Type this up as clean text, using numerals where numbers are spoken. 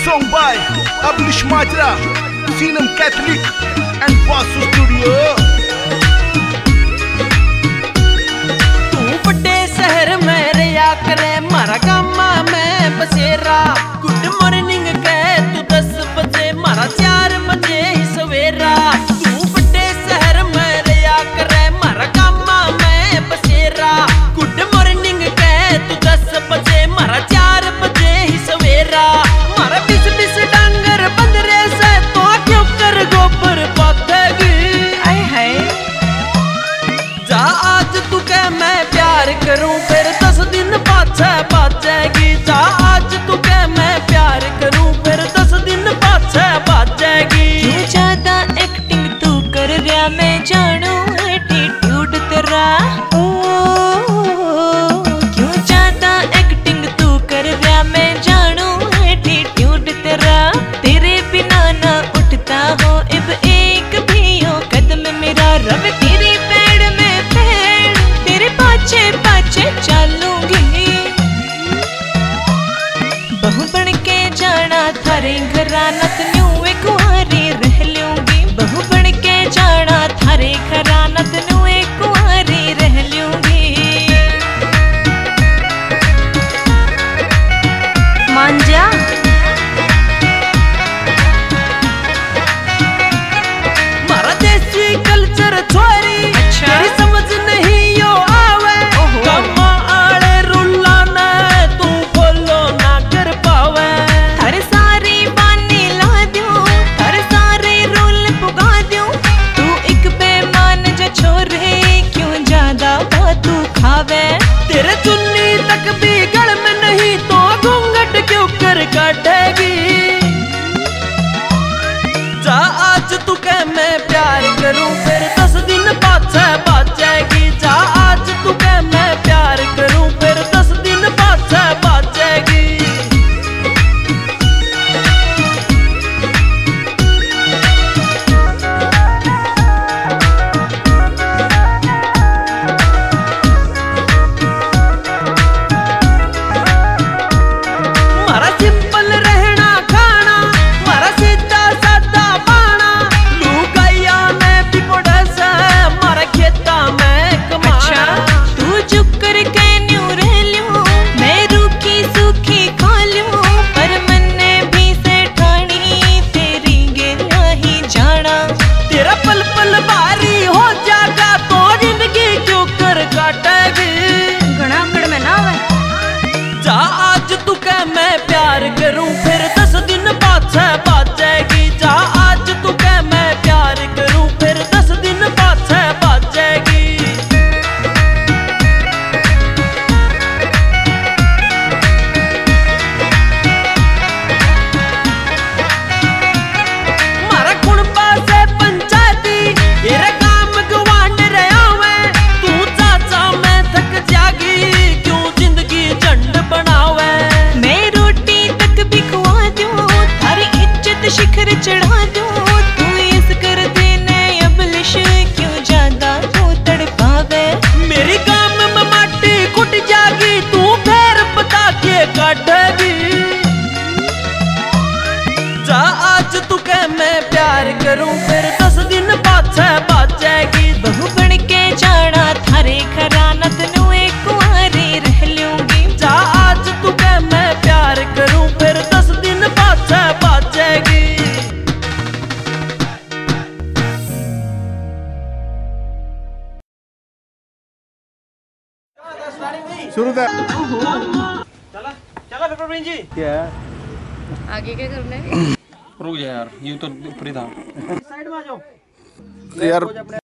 Song by Abnish Majra, Sinam Catholic and Vasu Studio. तू बड़े शहर में रहा करे मारा गामा में बसेरा। गुड मॉर्निंग कह तू 10 बजे मारा 4 बजे ही सवेरा। तू बड़े शहर में रहा करे मारा गामा में बसेरा। गुड मॉर्निंग कह तू 10 बजे मारा 4 बजे ही सवेरा। मारा 20 डांगर बंदरे से तो क्यों कर गोबर पाथेगी। आए हाय जा आज तू कह मैं प्यार करूं फिर 10 दिन पाछे बाजेगी। जा आज तू कह मैं प्यार करूं फिर 10 दिन पाछे बाजेगी। क्यों ज्यादा एक्टिंग तू कर रहा मैं जानू एटीट्यूड तेरा। क्यों ज्यादा एक्टिंग तू कर रहा मैं जानू एटीट्यूड तेरा। तेरे बिना ना उठता हो अब एक भी हो कदम मेरा। रब तेरी पैड़ में पैड़ तेरे पाछे पाछे चलूंगी। बहू बन के जाना थारे घराना तन्यू एक कुंवारी रह लूंगी। बहू बन के जाना थारे घराना तन्यू एक कुंवारी रह लूंगी। मान जा मारा देसी कल्चर छोरी तेरी समझ नहीं यो आवे। कमा आड़े रुल्ला ने तू बोलो ना कर पावे। थारे सारी बानी ला दूं थारे सारे रूल पुगा दूं। तू एक बेमान जा छोरे क्यों ज्यादा बातू खावे। तेरे चुन्नी तक भी गल में नहीं तो घूंघट क्यों कर काटेगी। जा आज तू कह मैं प्यार करूं फिर 10 दिन पाछे बाजेगी। जा आज तू कह मैं प्यार करूं फिर 10 दिन पाछे बाजेगी। मारा सिंपल रहना खाना मारा सीधा सादा पाना। लुगाइया में भी पड़ा से मारा खेता में कमाना। तू चुप कर के न्यू रह लूं मैं रूखी सूखी खा लूं। पर मन्ने भी से ठानी तेरी गेला ही जाना। तेरा पल पल भारी हो जाएगा तो जिंदगी क्यों कर काटेगी। घना अकड़ में ना आवे। जा आज तू कह मैं प्यार करूं फिर 10 दिन पाछे बाजेगी। जा आज तू कह मैं प्यार करूं फिर 10 दिन पाछे बाजेगी। मारा कुणबा से पंचायती तेरे काम गवांड रहा मैं। तू चाचा मैं थक जागी क्यों जिंदगी झंड बनावे। मैं रोटी तक भी खुआ दूं थारी इज्जत शिखर चढ़ा दूं। तू इस कर देने अबलिश क्यों ज्यादा तू तड़पावे। मेरी काम में माटी कुट जागी तू फिर बता के काटेगी। जा आज तू कह मैं प्यार करूं फिर 10 दिन पाछे बाजेगी। बहू बन के जाना थारे घराना तन्यू एक कुंवारी रह लूंगी। जा आज तू कह मैं प्यार करूं फिर 10 दिन पाछे बाजेगी। शुरू कर। चला चला फिर प्रवीण जी। आगे क्या करना है। रुक जा यार यूं तो ऊपर ही था। साइड में आ जाओ यार